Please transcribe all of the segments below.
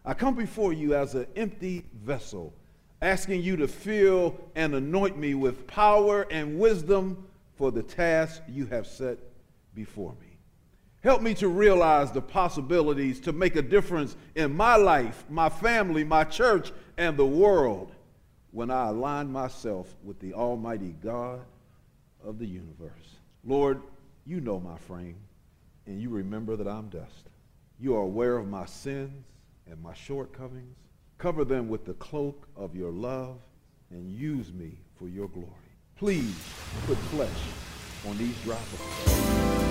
I come before you as an empty vessel, asking you to fill and anoint me with power and wisdom for the task you have set before me. Help me to realize the possibilities to make a difference in my life, my family, my church, and the world when I align myself with the Almighty God of the universe. Lord, you know my frame, and you remember that I'm dust. You are aware of my sins and my shortcomings. Cover them with the cloak of your love and use me for your glory. Please put flesh on these dry bones.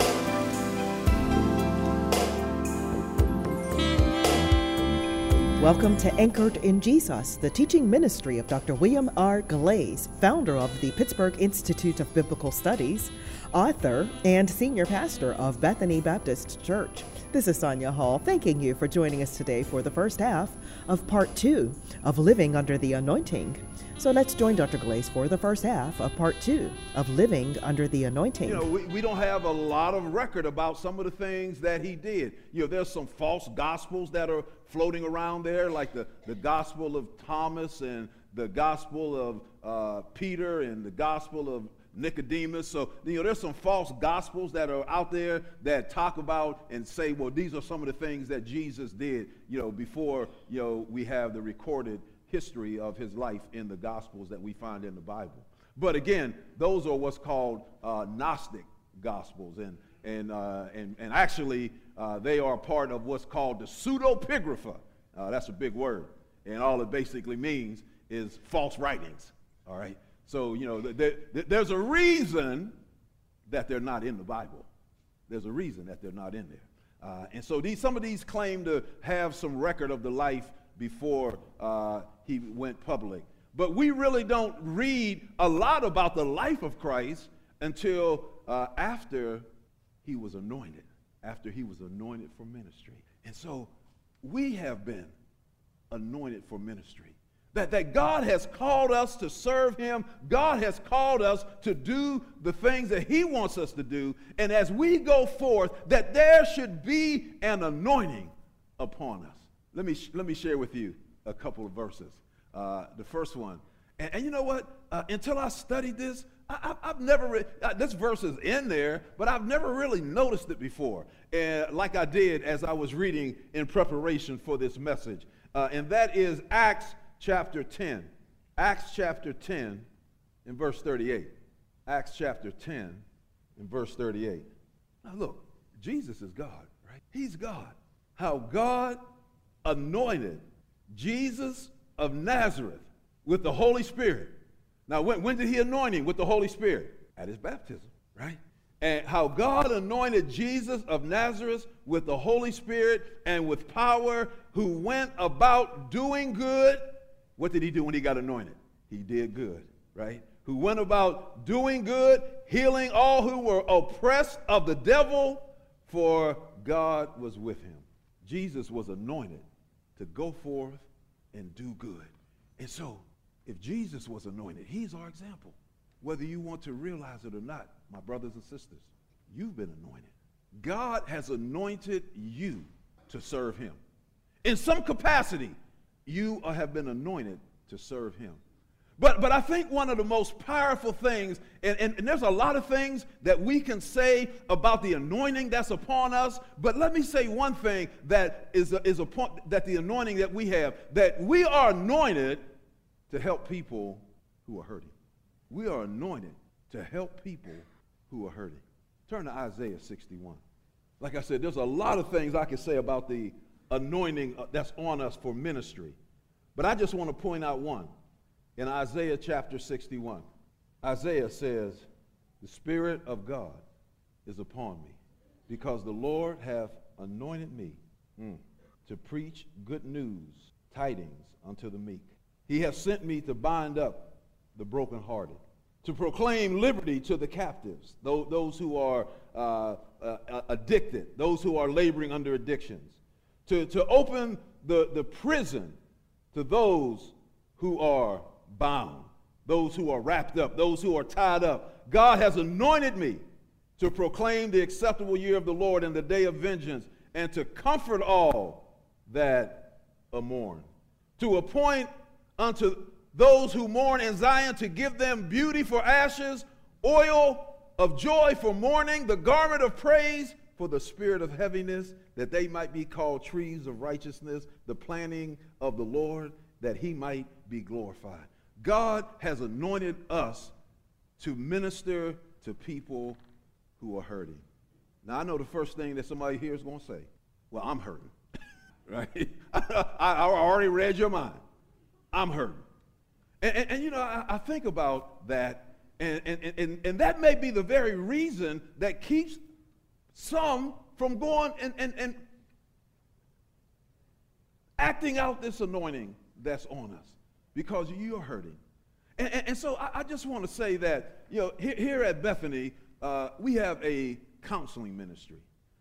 Welcome to Anchored in Jesus, the teaching ministry of Dr. William R. Glaze, founder of the Pittsburgh Institute of Biblical Studies, author, and senior pastor of Bethany Baptist Church. This is Sonia Hall, thanking you for joining us today for the first half of Part 2 of Living Under the Anointing. So let's join Dr. Glaze for the first half of Part 2 of Living Under the Anointing. You know, we don't have a lot of record about some of the things that he did. You know, there's some false gospels that are floating around there, like the Gospel of Thomas and the Gospel of Peter and the Gospel of Nicodemus. So, you know, there's some false gospels that are out there that talk about and say, well, these are some of the things that Jesus did, you know, before, you know, we have the recorded history of his life in the Gospels that we find in the Bible. But again, those are what's called Gnostic Gospels, and actually they are part of what's called the pseudepigrapha. That's a big word, and all it basically means is false writings. All right, so you know there's a reason that they're not in the Bible. There's a reason that they're not in there, and so some of these claim to have some record of the life before he went public. But we really don't read a lot about the life of Christ until after he was anointed, for ministry. And so we have been anointed for ministry. That God has called us to serve him. God has called us to do the things that he wants us to do. And as we go forth, that there should be an anointing upon us. Let me share with you a couple of verses. The first one, and you know what? Until I studied this, I've never this verse is in there, but I've never really noticed it before, like I did as I was reading in preparation for this message. And that is Acts chapter 10. Acts chapter 10 and verse 38. Acts chapter 10 and verse 38. Now look, Jesus is God, right? He's God. How God anointed Jesus of Nazareth with the Holy Spirit. Now, when did he anoint him with the Holy Spirit? At his baptism, right? And how God anointed Jesus of Nazareth with the Holy Spirit and with power, who went about doing good. What did he do when he got anointed? He did good, right? Who went about doing good, healing all who were oppressed of the devil, for God was with him. Jesus was anointed to go forth and do good. And so, if Jesus was anointed, he's our example. Whether you want to realize it or not, my brothers and sisters, you've been anointed. God has anointed you to serve him. In some capacity, you have been anointed to serve him. But I think one of the most powerful things, and there's a lot of things that we can say about the anointing that's upon us, but let me say one thing that is upon that the anointing that we have, that we are anointed to help people who are hurting. We are anointed to help people who are hurting. Turn to Isaiah 61. Like I said, there's a lot of things I can say about the anointing that's on us for ministry, but I just want to point out one. In Isaiah chapter 61, Isaiah says, the Spirit of God is upon me, because the Lord hath anointed me to preach good news, tidings unto the meek. He hath sent me to bind up the brokenhearted, to proclaim liberty to the captives, those who are addicted, those who are laboring under addictions, to open the prison to those who are bound, those who are wrapped up, those who are tied up. God has anointed me to proclaim the acceptable year of the Lord and the day of vengeance, and to comfort all that a mourn. To appoint unto those who mourn in Zion, to give them beauty for ashes, oil of joy for mourning, the garment of praise for the spirit of heaviness, that they might be called trees of righteousness, the planting of the Lord, that he might be glorified. God has anointed us to minister to people who are hurting. Now, I know the first thing that somebody here is going to say, well, I'm hurting, right? I already read your mind. I'm hurting. And you know, I think about that, and that may be the very reason that keeps some from going and acting out this anointing that's on us, because you're hurting. And so I just want to say that, you know, here at Bethany, we have a counseling ministry.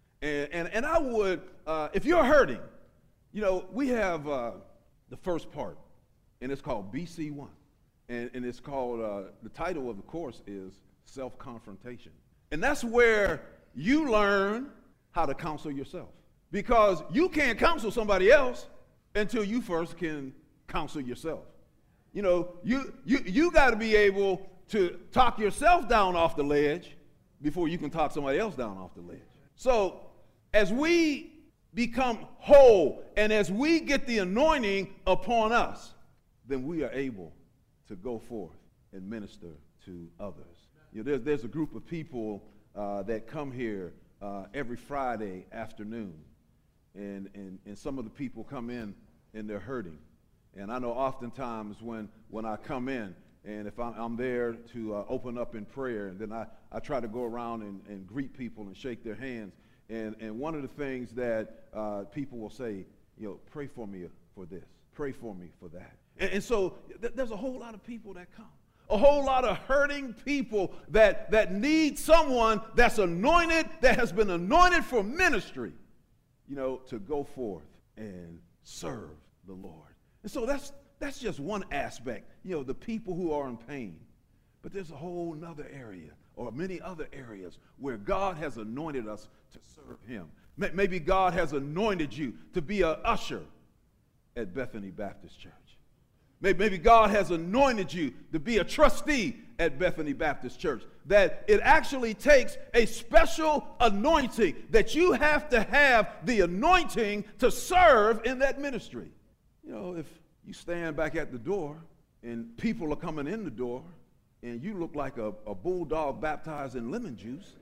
And I would, if you're hurting, you know, we have the first part, and it's called BC1. And it's called, the title of the course is Self-Confrontation. And that's where you learn how to counsel yourself. Because you can't counsel somebody else until you first can counsel yourself. You know, you got to be able to talk yourself down off the ledge before you can talk somebody else down off the ledge. So as we become whole and as we get the anointing upon us, then we are able to go forth and minister to others. You know, there's a group of people that come here every Friday afternoon, and some of the people come in and they're hurting. And I know oftentimes when I come in, and if I'm there to open up in prayer, and then I try to go around and greet people and shake their hands. And one of the things that people will say, you know, pray for me for this, pray for me for that. And so there's a whole lot of people that come, a whole lot of hurting people that need someone that's anointed, that has been anointed for ministry, you know, to go forth and serve the Lord. And so that's just one aspect, you know, the people who are in pain. But there's a whole nother area, or many other areas, where God has anointed us to serve him. Maybe God has anointed you to be an usher at Bethany Baptist Church. Maybe God has anointed you to be a trustee at Bethany Baptist Church. That it actually takes a special anointing, that you have to have the anointing to serve in that ministry. You know, if you stand back at the door and people are coming in the door and you look like a bulldog baptized in lemon juice,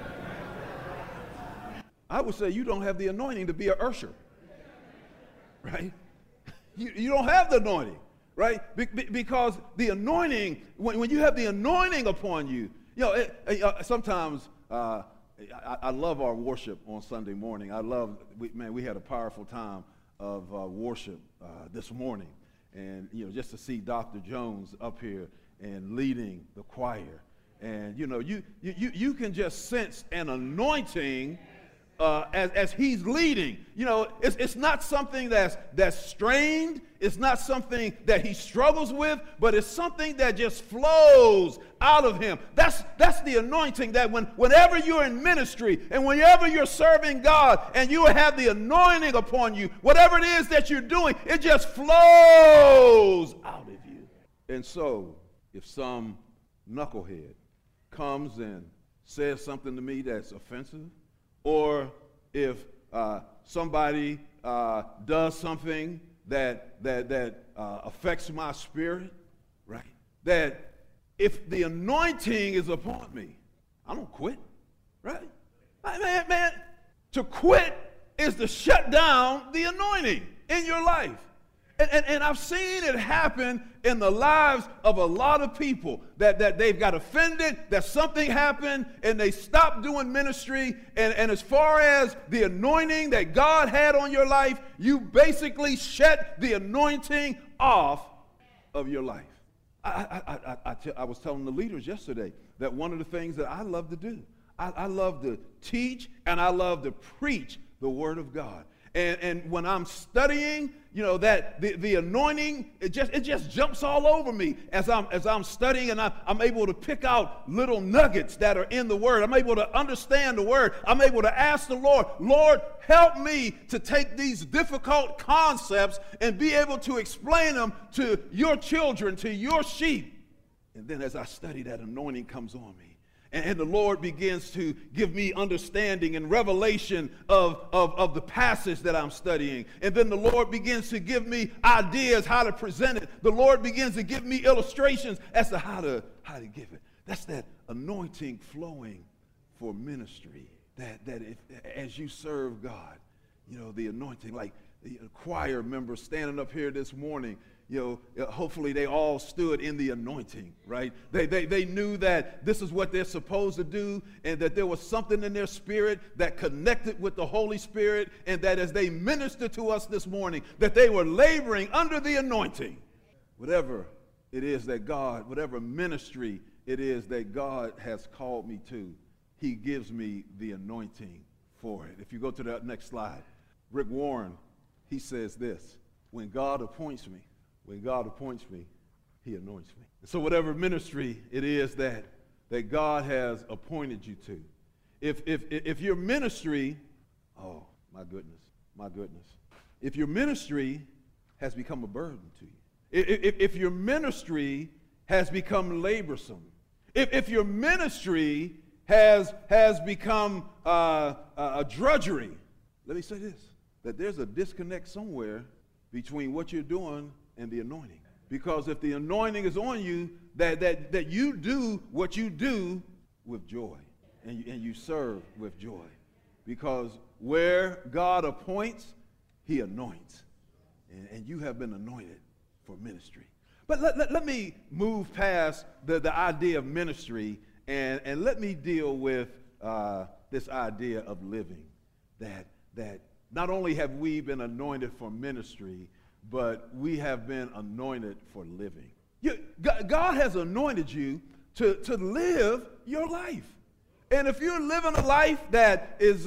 I would say you don't have the anointing to be an usher, right? You don't have the anointing, right? Because the anointing, when you have the anointing upon you, you know, sometimes I love our worship on Sunday morning. We had a powerful time of worship this morning. And, you know, just to see Dr. Jones up here and leading the choir. And, you know, you can just sense an anointing as he's leading. You know, it's not something that's strained. It's not something that he struggles with, but it's something that just flows out of him. That's the anointing, that whenever you're in ministry and whenever you're serving God and you have the anointing upon you, whatever it is that you're doing, it just flows out of you. And so if some knucklehead comes and says something to me that's offensive, or if somebody does something that affects my spirit, right? That if the anointing is upon me, I don't quit, right? Man, to quit is to shut down the anointing in your life. And I've seen it happen in the lives of a lot of people that they've got offended, that something happened, and they stopped doing ministry. And as far as the anointing that God had on your life, you basically shut the anointing off of your life. I was telling the leaders yesterday that one of the things that I love to do, I love to teach and I love to preach the Word of God. And when I'm studying, that the anointing, it just jumps all over me as I'm studying, and I'm able to pick out little nuggets that are in the Word. I'm able to understand the Word. I'm able to ask the Lord, Lord, help me to take these difficult concepts and be able to explain them to your children, to your sheep. And then as I study, that anointing comes on me. And the Lord begins to give me understanding and revelation of the passage that I'm studying. And then the Lord begins to give me ideas how to present it. The Lord begins to give me illustrations as to how to give it. That's that anointing flowing for ministry. That as you serve God, the anointing, like the choir members standing up here this morning, hopefully they all stood in the anointing, right? They knew that this is what they're supposed to do, and that there was something in their spirit that connected with the Holy Spirit, and that as they ministered to us this morning, that they were laboring under the anointing. Whatever it is that God, whatever ministry it is that God has called me to, he gives me the anointing for it. If you go to the next slide, Rick Warren, he says this: when God appoints me, he anoints me. So whatever ministry it is that God has appointed you to, if your ministry, oh my goodness, if your ministry has become a burden to you, if your ministry has become laborsome, if your ministry has become a drudgery, let me say this, that there's a disconnect somewhere between what you're doing and the anointing. Because if the anointing is on you, that you do what you do with joy, and you serve with joy. Because where God appoints, he anoints. And you have been anointed for ministry. But let me move past the idea of ministry, and let me deal with this idea of living. That not only have we been anointed for ministry, but we have been anointed for living. God has anointed you to live your life. And if you're living a life that is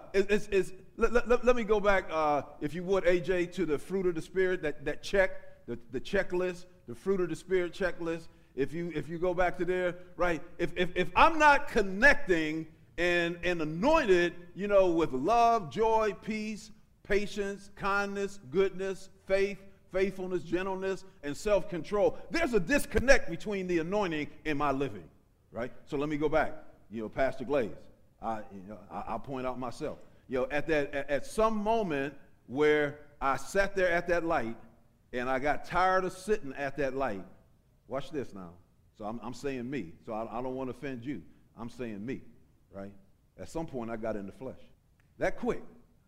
let me go back, if you would, AJ, to the fruit of the Spirit, that check, the checklist, the fruit of the Spirit checklist. If you go back to there, right? If I'm not connecting and anointed, with love, joy, peace, patience, kindness, goodness, faith, faithfulness, gentleness, and self-control, there's a disconnect between the anointing and my living, right? So let me go back. Pastor Glaze, I'll point out myself. At some moment where I sat there at that light and I got tired of sitting at that light. Watch this now. So I'm saying me. So I don't want to offend you. I'm saying me, right? At some point I got in the flesh. That quick.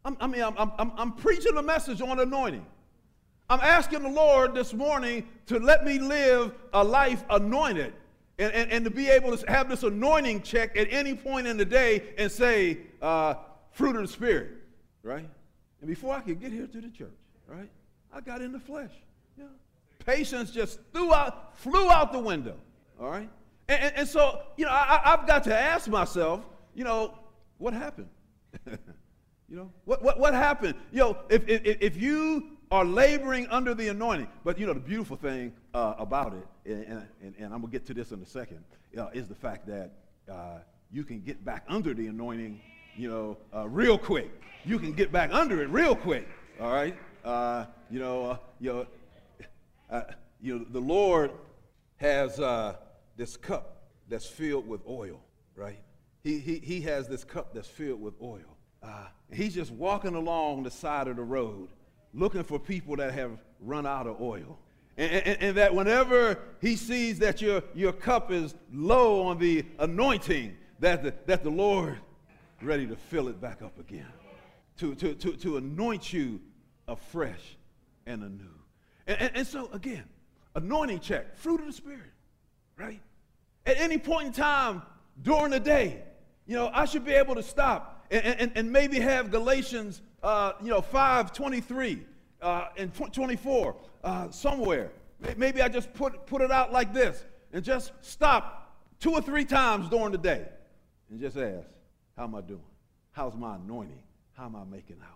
I'm preaching a message on anointing. I'm asking the Lord this morning to let me live a life anointed and to be able to have this anointing check at any point in the day and say, fruit of the Spirit, right? And before I could get here to the church, right, I got in the flesh. Yeah. Patience just flew out the window, all right? And so, I've got to ask myself, what happened? What happened? If you are laboring under the anointing, but the beautiful thing about it, and I'm gonna get to this in a second, is the fact that you can get back under the anointing, real quick. You can get back under it real quick. All right. The Lord has this cup that's filled with oil, right? He has this cup that's filled with oil. He's just walking along the side of the road looking for people that have run out of oil. And that whenever he sees that your cup is low on the anointing, that the Lord is ready to fill it back up again, to anoint you afresh and anew. And so, again, anointing check, fruit of the Spirit, right? At any point in time during the day, I should be able to stop and maybe have Galatians 5:23 and 24 somewhere. Maybe I just put it out like this and just stop 2 or 3 times during the day and just ask, how am I doing? How's my anointing? How am I making out?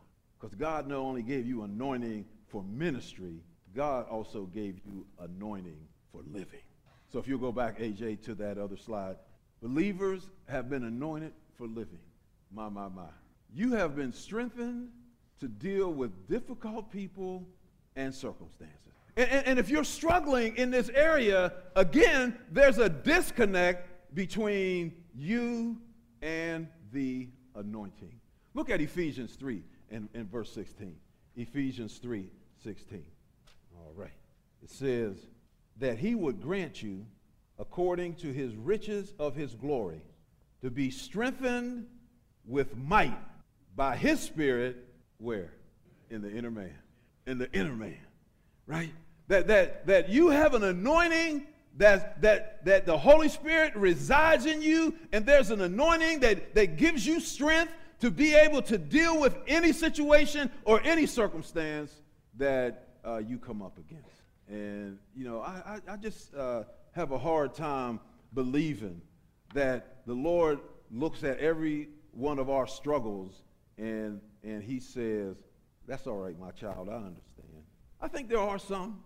Because God not only gave you anointing for ministry, God also gave you anointing for living. So if you'll go back, AJ, to that other slide. Believers have been anointed for living. My. You have been strengthened to deal with difficult people and circumstances. And if you're struggling in this area, again, there's a disconnect between you and the anointing. Look at Ephesians 3 and verse 16. Ephesians 3:16. All right. It says that he would grant you, according to his riches of his glory, to be strengthened with might by his Spirit, where? In the inner man. In the inner man, right? That you have an anointing, that the Holy Spirit resides in you, and there's an anointing that gives you strength to be able to deal with any situation or any circumstance that you come up against. And, I just have a hard time believing that the Lord looks at every one of our struggles and he says, that's all right, my child, I understand. I think there are some.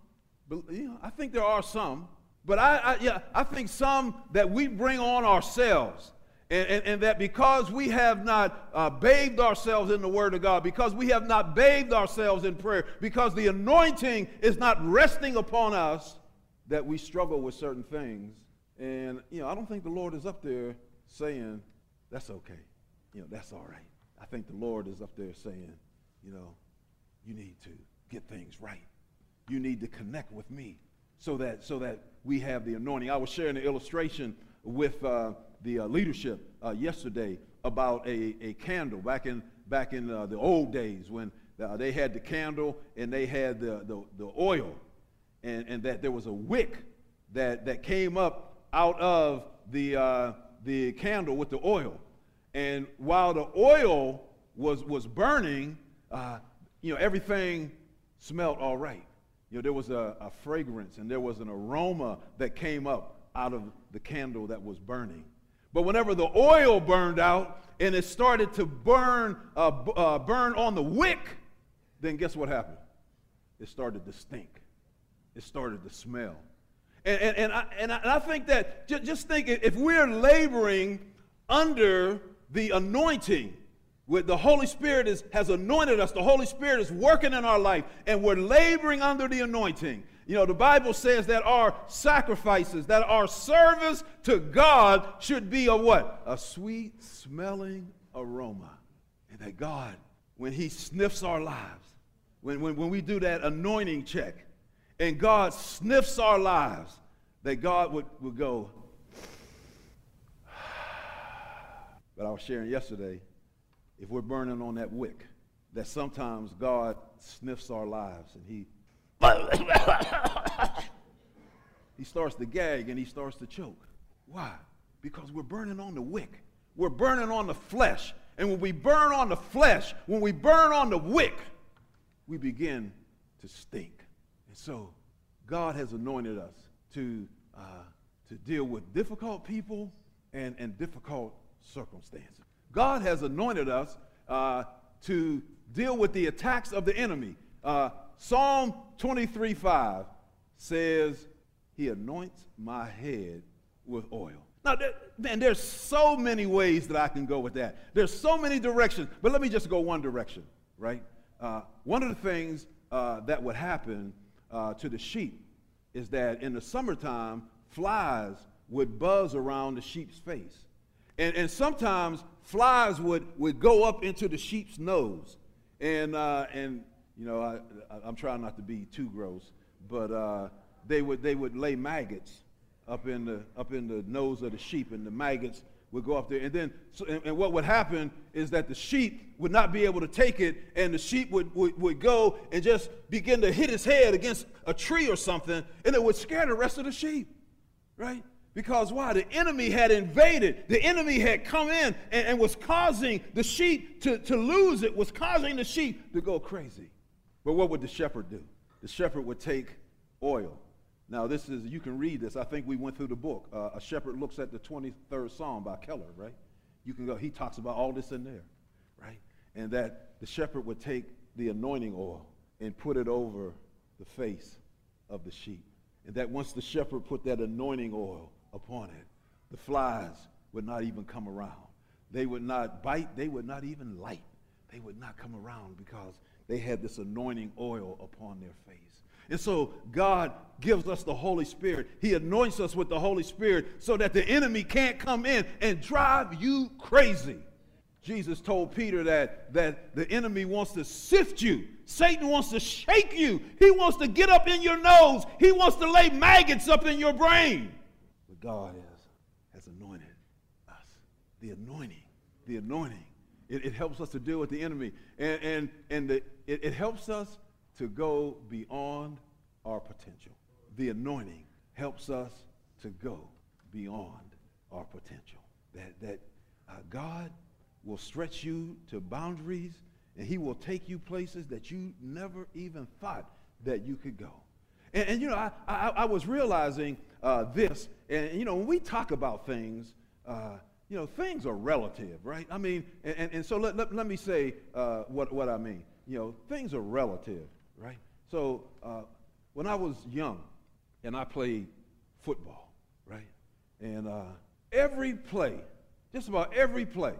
But I think some that we bring on ourselves. And that because we have not bathed ourselves in the Word of God, because we have not bathed ourselves in prayer, because the anointing is not resting upon us, that we struggle with certain things. And, I don't think the Lord is up there saying, that's okay. That's all right. I think the Lord is up there saying, you need to get things right. You need to connect with me so that we have the anointing. I was sharing an illustration with the leadership yesterday about a candle back in the old days when they had the candle and they had the oil, and that there was a wick that came up out of the candle with the oil, and while the oil was burning, everything smelled all right. There was a fragrance and there was an aroma that came up out of the candle that was burning. But whenever the oil burned out and it started to burn on the wick, then guess what happened? It started to stink. It started to smell. And I think that, just think, if we're laboring under the anointing, with the Holy Spirit has anointed us, the Holy Spirit is working in our life, and we're laboring under the anointing. The Bible says that our sacrifices, that our service to God should be a what? A sweet smelling aroma. And that God, when he sniffs our lives, when we do that anointing check, and God sniffs our lives, that God would go. But I was sharing yesterday, if we're burning on that wick, that sometimes God sniffs our lives and he starts to gag and he starts to choke. Why? Because we're burning on the wick. We're burning on the flesh. And when we burn on the flesh, when we burn on the wick, we begin to stink. And so God has anointed us to deal with difficult people and difficult circumstances. God has anointed us to deal with the attacks of the enemy. Psalm 23:5 says, he anoints my head with oil. Now, there's so many ways that I can go with that. There's so many directions, but let me just go one direction, right? One of the things that would happen to the sheep is that in the summertime, flies would buzz around the sheep's face. And sometimes flies would go up into the sheep's nose. And I'm trying not to be too gross, but they would lay maggots up in the nose of the sheep, and the maggots would go up there. And then and what would happen is that the sheep would not be able to take it, and the sheep would go and just begin to hit his head against a tree or something, and it would scare the rest of the sheep, right? Because why? The enemy had invaded. The enemy had come in and was causing the sheep to lose it, was causing the sheep to go crazy. But what would the shepherd do? The shepherd would take oil. Now, you can read this. I think we went through the book. A shepherd looks at the 23rd Psalm by Keller, right? You can go. He talks about all this in there, right? And that the shepherd would take the anointing oil and put it over the face of the sheep. And that once the shepherd put that anointing oil upon it, the flies would not even come around. They would not bite. They would not even light. They would not come around because they had this anointing oil upon their face. And so God gives us the Holy Spirit. He anoints us with the Holy Spirit so that the enemy can't come in and drive you crazy. Jesus told Peter that the enemy wants to sift you. Satan wants to shake you. He wants to get up in your nose. He wants to lay maggots up in your brain. But God has anointed us. The anointing. It helps us to deal with the enemy. And it helps us to go beyond our potential. The anointing helps us to go beyond our potential. That God will stretch you to boundaries, and he will take you places that you never even thought that you could go. And you know, I was realizing this, and you know, when we talk about things, you know, things are relative, right? I mean, and so let me say what I mean. You know, things are relative, right? So when I was young and I played football, right? And every play, just about every play,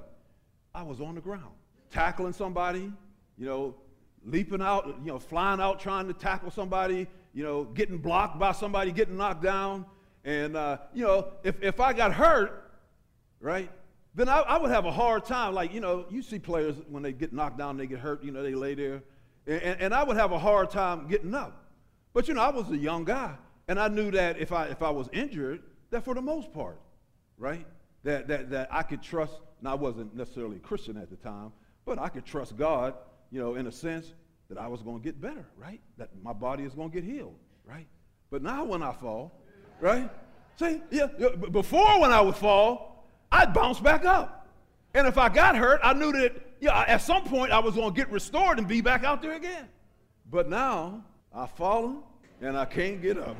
I was on the ground, tackling somebody, you know, leaping out, you know, flying out trying to tackle somebody, you know, getting blocked by somebody, getting knocked down. And, you know, if I got hurt, right, then I would have a hard time. Like, you know, you see players when they get knocked down, they get hurt, you know, they lay there. And I would have a hard time getting up. But, you know, I was a young guy, and I knew that if I was injured, that for the most part, right, that I could trust. Now, I wasn't necessarily a Christian at the time, but I could trust God, you know, in a sense that I was going to get better, right, that my body is going to get healed, right. But now when I fall, right, see, yeah, before when I would fall, I'd bounce back up. And if I got hurt, I knew that, yeah, at some point I was going to get restored and be back out there again. But now I've fallen and I can't get up.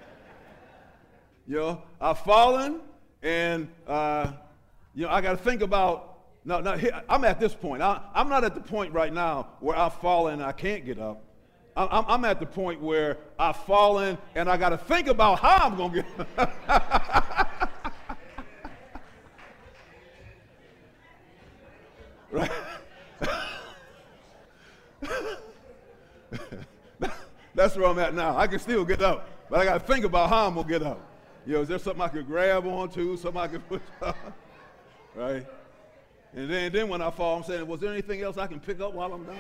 You know, I've fallen and, you know, I got to think about, I'm at this point. I'm not at the point right now where I've fallen and I can't get up. I'm at the point where I've fallen and I got to think about how I'm going to get up. Right? That's where I'm at now. I can still get up, but I got to think about how I'm going to get up. You know, is there something I could grab onto, something I could push up? Right? And then when I fall, I'm saying, was there anything else I can pick up while I'm down?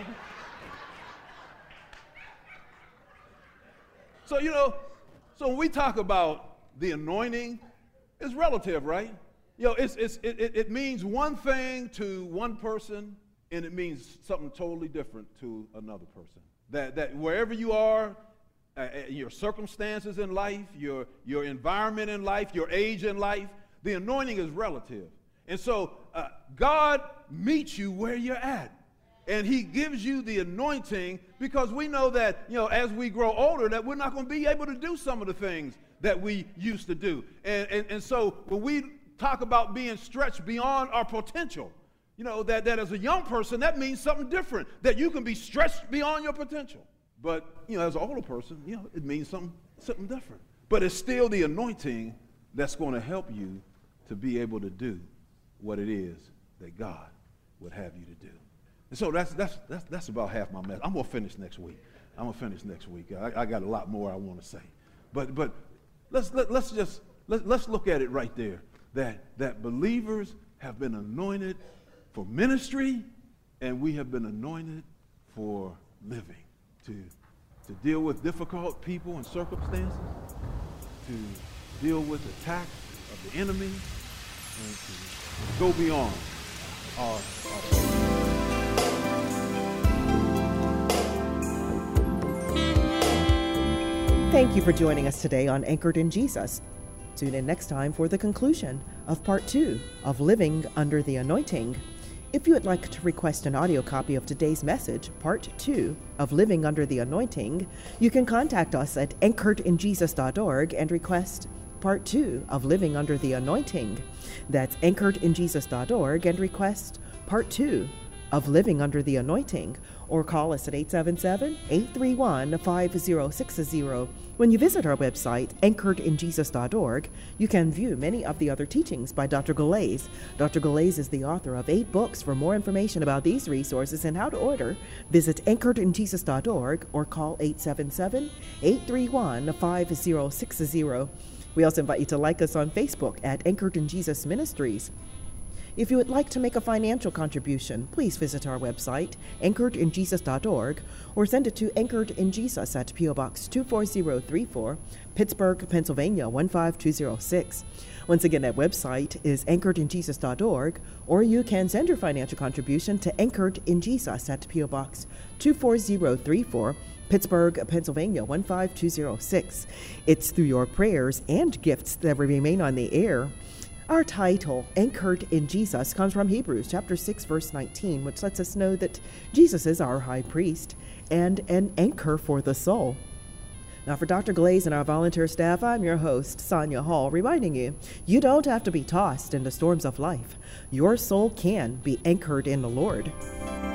So, you know, so when we talk about the anointing, it's relative, right? You know, it means one thing to one person, and it means something totally different to another person. That wherever you are, your circumstances in life, your environment in life, your age in life, the anointing is relative. And so God meets you where you're at. And he gives you the anointing because we know that, you know, as we grow older, that we're not going to be able to do some of the things that we used to do. And so when we talk about being stretched beyond our potential, you know, that as a young person, that means something different, that you can be stretched beyond your potential. But, you know, as an older person, you know, it means something different. But it's still the anointing that's going to help you to be able to do what it is that God would have you to do. And so that's about half my message. I'm going to finish next week. I got a lot more I want to say. But let's look at it right there, that believers have been anointed for ministry, and we have been anointed for living, to deal with difficult people and circumstances, to deal with attacks of the enemy, and to go beyond our Thank you for joining us today on Anchored in Jesus. Tune in next time for the conclusion of Part 2 of Living Under the Anointing. If you would like to request an audio copy of today's message, Part 2 of Living Under the Anointing, you can contact us at anchoredinjesus.org and request Part 2 of Living Under the Anointing. That's anchoredinjesus.org and request Part 2 of Living Under the Anointing. or call us at 877-831-5060. When you visit our website, anchoredinjesus.org, you can view many of the other teachings by Dr. Galais. Dr. Galais is the author of 8 books. For more information about these resources and how to order, visit anchoredinjesus.org or call 877-831-5060. We also invite you to like us on Facebook at Anchored in Jesus Ministries. If you would like to make a financial contribution, please visit our website, anchoredinjesus.org, or send it to Anchored in Jesus at P.O. Box 24034, Pittsburgh, Pennsylvania 15206. Once again, that website is anchoredinjesus.org, or you can send your financial contribution to Anchored in Jesus at P.O. Box 24034, Pittsburgh, Pennsylvania 15206. It's through your prayers and gifts that will remain on the air. Our title, Anchored in Jesus, comes from Hebrews chapter 6, verse 19, which lets us know that Jesus is our high priest and an anchor for the soul. Now, for Dr. Galais and our volunteer staff, I'm your host, Sonia Hall, reminding you, you don't have to be tossed in the storms of life. Your soul can be anchored in the Lord.